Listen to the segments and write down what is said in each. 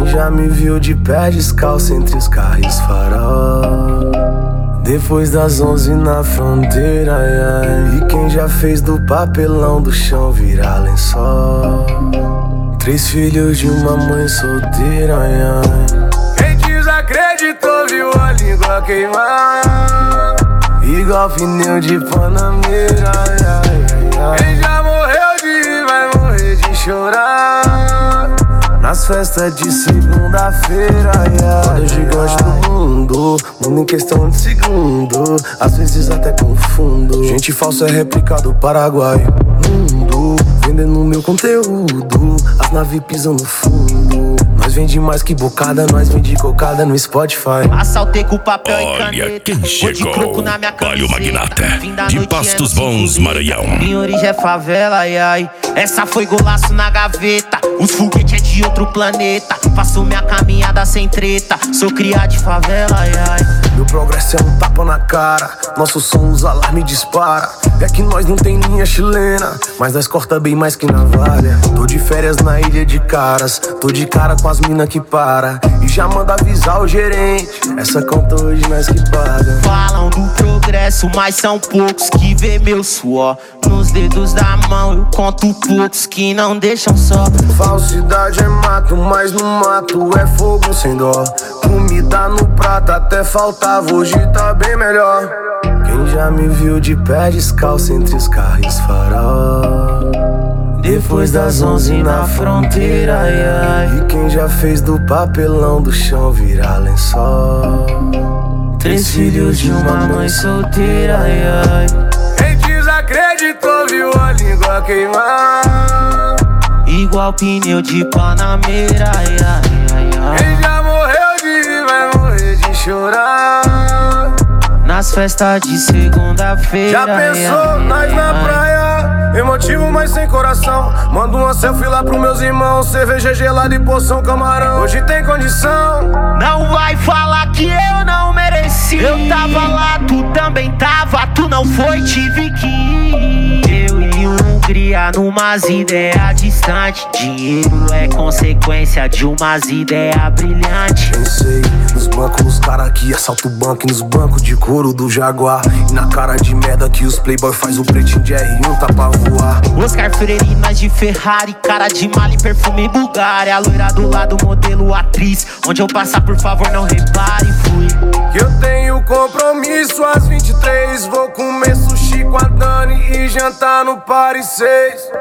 já me viu de pé descalço entre os carros farol? Depois das 11 na fronteira, ai, ai. E quem já fez do papelão do chão virar lençol? 3 filhos de uma mãe solteira, ai, ai. Quem desacreditou viu a língua queimar, igual pneu de Panameira, ai, ai, ai. Quem já morreu de rir vai morrer de chorar nas festas de segunda-feira, ai, ai. Gigante do mundo em questão de segundo, às vezes até confundo. Gente falsa é réplica do Paraguai. Mundo vendendo meu conteúdo, as naves pisam no fundo. Nós vende mais que bocada, nós vende cocada no Spotify. Assaltei com papel e caneta. Olha quem chegou, olha o magnata de Pastos é Bons, Maranhão. Minha origem é favela, ai, ai. Essa foi golaço na gaveta. Os foguetes é de outro planeta. Faço minha caminhada sem treta. Sou criado de favela, ai, ai. Meu progresso é um tapa na cara, nosso som os alarmes dispara. É que nós não tem linha chilena, mas nós corta bem mais que navalha. Tô de férias na ilha de Caras, tô de cara com as mina que para e já manda avisar o gerente, essa conta hoje nós que paga. Falam do progresso, mas são poucos que vê meu suor nos dedos da mão. Eu conto poucos que não deixam só. Falsidade é mato, mas no mato é fogo sem dó. Comida no prato até faltava, hoje tá bem melhor. Quem já me viu de pé descalço entre os carros farol? Depois das 11 na fronteira, ai, ai. E quem já fez do papelão do chão virar lençol? 3 filhos de uma mãe solteira, ai, ai. Quem desacreditou viu a língua queimar, igual pneu de Panameira, ai, ai, ai, ai. Quem já morreu de rir vai morrer de chorar nas festas de segunda-feira. Já pensou, nós na praia, emotivo mas sem coração. Mando uma selfie lá pros meus irmãos, cerveja gelada e porção camarão. Hoje tem condição. Não vai falar que eu não mereci. Eu tava lá, tu também tava, tu não foi, tive que ir. Eu e um cria numas ideias distantes. Dinheiro é consequência de umas ideias brilhantes. Pensei nos bancos, nos cara que assalta o banco, e nos bancos de couro do Jaguar. E na cara de merda que os playboy faz o pretinho de R1 tá pra voar. Oscar Freirinas de Ferrari, cara de mala e perfume Bulgária. A loira do lado, modelo atriz. Onde eu passar, por favor, não repare, fui. Que eu tenho compromisso às 23. Vou comer sushi com a Dani e jantar no Paris 6.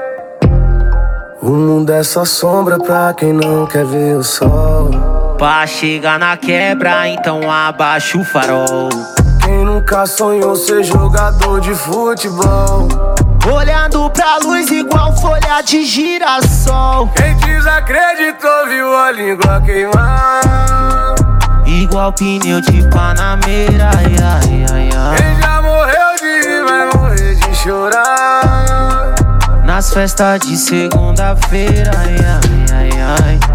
O mundo é só sombra pra quem não quer ver o sol. Pra chegar na quebra, então abaixa o farol. Quem nunca sonhou ser jogador de futebol? Olhando pra luz igual folha de girassol. Quem desacreditou viu a língua queimar, igual pneu de Panameira, ai, ai, ai, ai. Quem já morreu de rir vai morrer de chorar nas festas de segunda-feira, ai, ai, ai, ai.